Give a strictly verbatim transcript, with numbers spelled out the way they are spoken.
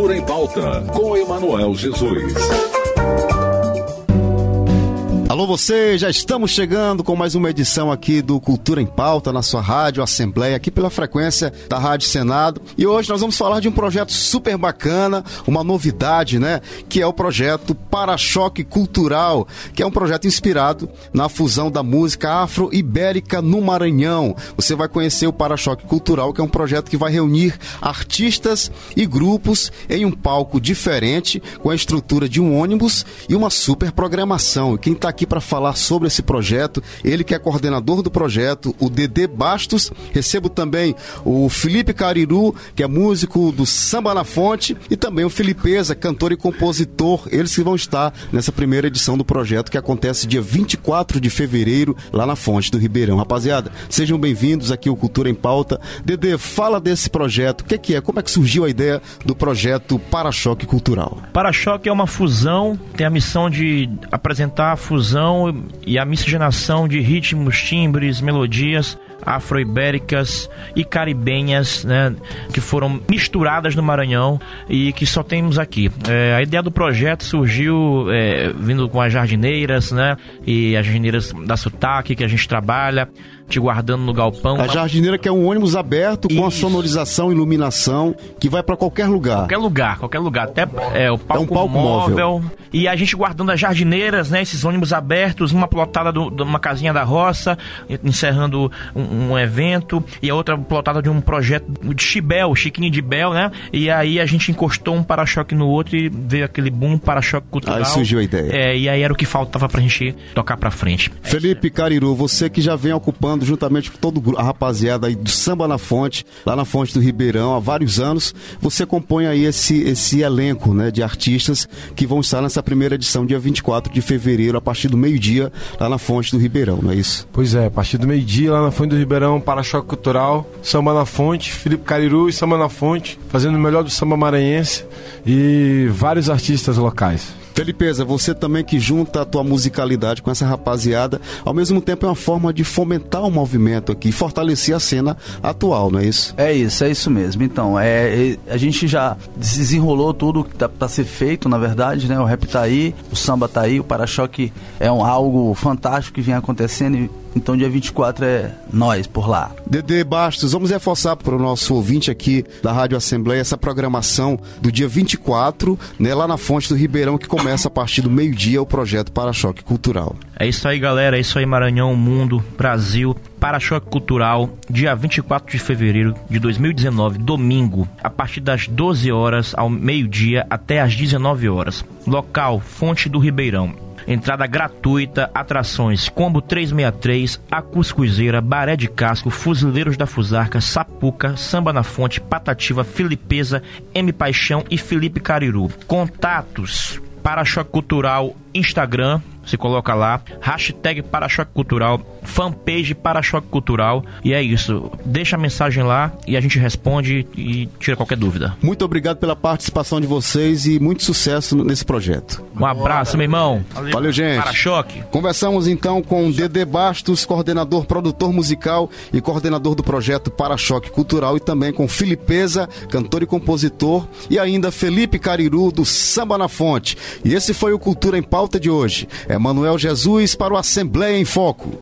Cultura em Pauta, com Emanuel Jesus. Alô você, já estamos chegando com mais uma edição aqui do Cultura em Pauta na sua rádio Assembleia, aqui pela frequência da Rádio Senado. E hoje nós vamos falar de um projeto super bacana, uma novidade, né? Que é o projeto Para-Choque Cultural, que é um projeto inspirado na fusão da música afro-ibérica no Maranhão. Você vai conhecer o Para-Choque Cultural, que é um projeto que vai reunir artistas e grupos em um palco diferente, com a estrutura de um ônibus e uma super programação. E quem está aqui para falar sobre esse projeto, ele que é coordenador do projeto, o Dedê Bastos. Recebo também o Felipe Cariru, que é músico do Samba na Fonte, e também o Filipeza, cantor e compositor. Eles que vão estar nessa primeira edição do projeto, que acontece dia vinte e quatro de fevereiro, lá na Fonte do Ribeirão. Rapaziada, sejam bem-vindos aqui ao Cultura em Pauta. Dedê, fala desse projeto, o que é que é? Como é que surgiu a ideia do projeto Para-Choque Cultural? Para-Choque é uma fusão, tem a missão de apresentar a fusão e a miscigenação de ritmos, timbres, melodias afro-ibéricas e caribenhas, né, que foram misturadas no Maranhão e que só temos aqui. É, a ideia do projeto surgiu é, vindo com as jardineiras, né, e as jardineiras da Sotaque, que a gente trabalha, te guardando no galpão. A jardineira, que é um ônibus aberto com a sonorização e iluminação que vai para qualquer lugar. Qualquer lugar, qualquer lugar. Até é, o palco, é um palco móvel. móvel. E a gente guardando as jardineiras, né, esses ônibus abertos, uma plotada de uma casinha da roça, encerrando um, um evento, e a outra plotada de um projeto de Chibel, Chiquinho de Bel, né? E aí a gente encostou um para-choque no outro e veio aquele boom para-choque cultural. Aí surgiu a ideia. É, e aí era o que faltava pra gente tocar pra frente. Felipe Cariru, você que já vem ocupando juntamente com toda a rapaziada aí do Samba na Fonte, lá na Fonte do Ribeirão, há vários anos, você compõe aí esse, esse elenco, né, de artistas que vão estar nessa primeira edição, dia vinte e quatro de fevereiro, a partir do meio-dia, lá na Fonte do Ribeirão, não é isso? Pois é, a partir do meio-dia, lá na Fonte do Ribeirão, Para-Choque Cultural, Samba na Fonte, Felipe Cariru e Samba na Fonte, fazendo o melhor do samba maranhense e vários artistas locais. Felipeza, você também que junta a tua musicalidade com essa rapaziada, ao mesmo tempo é uma forma de fomentar o movimento aqui, fortalecer a cena atual, não é isso? É isso, é isso mesmo. Então, é, a gente já desenrolou tudo que tá pra ser feito, na verdade, né? O rap tá aí, o samba tá aí, o Para-Choque é um, algo fantástico que vem acontecendo e então dia vinte e quatro é nós por lá. Dedê Bastos, vamos reforçar para o nosso ouvinte aqui da Rádio Assembleia essa programação do dia vinte e quatro, né, lá na Fonte do Ribeirão, que começa a partir do meio-dia o projeto Para-Choque Cultural. É isso aí, galera, é isso aí, Maranhão, mundo, Brasil. Para-Choque Cultural, dia vinte e quatro de fevereiro de dois mil e dezenove, domingo, a partir das doze horas ao meio-dia até às dezenove horas. Local, Fonte do Ribeirão. Entrada gratuita, atrações Combo trezentos e sessenta e três, A Cuscuzeira, Baré de Casco, Fuzileiros da Fusarca, Sapuca, Samba na Fonte, Patativa, Filipeza, M Paixão e Felipe Cariru. Contatos: Para-Choque Cultural, Instagram, você coloca lá, hashtag Para-Choque Cultural, fanpage Para-Choque Cultural, e é isso. Deixa a mensagem lá e a gente responde e tira qualquer dúvida. Muito obrigado pela participação de vocês e muito sucesso nesse projeto. Um abraço, meu irmão. Valeu, Valeu gente. Para-Choque. Conversamos então com Dedê Bastos, coordenador, produtor musical e coordenador do projeto Para-Choque Cultural, e também com Filipeza, cantor e compositor, e ainda Felipe Cariru, do Samba na Fonte. E esse foi o Cultura em Pauta de hoje. Emanuel Jesus para o Assembleia em Foco.